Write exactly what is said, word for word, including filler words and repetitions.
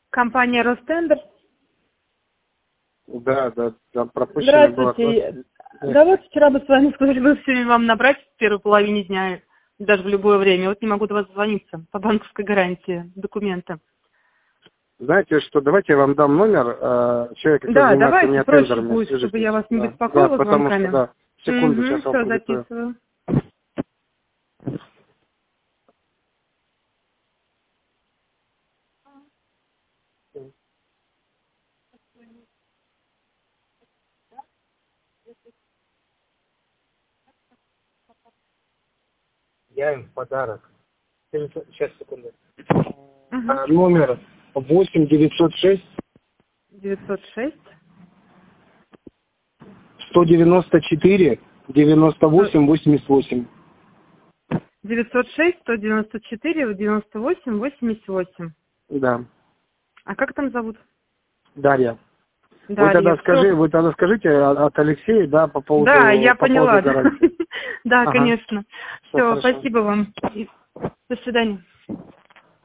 Компания Ростендер. Да, да, да, пропущено было. Здравствуйте. Да вот вчера бы с вами сказали, мы все вам набрать в первой половине дня, даже в любое время. Вот не могу до вас звониться по банковской гарантии документа. Знаете что, давайте я вам дам номер э, человека, который Да, занимается у давайте меня проще тендерами. будет, Свяжитесь. чтобы я вас не Да, беспокоила да, потому звонками. что, да, секунду, Угу, сейчас вам все продиктую. записываю. Я им в подарок. Сейчас, секунду. Угу. А, номер восемь девятьсот шесть девятьсот шесть сто девяносто четыре девяносто восемь восемьдесят восемь. девятьсот шесть сто девяносто четыре девяносто восемь восемьдесят восемь. Да. А как там зовут? Дарья. Дарья. Вы тогда Всё. скажи, вы тогда скажите от Алексея, да, по поводу, Да, я по поняла. поводу гарантии. Да, Ага. конечно. Всё Все, хорошо. спасибо вам. До свидания.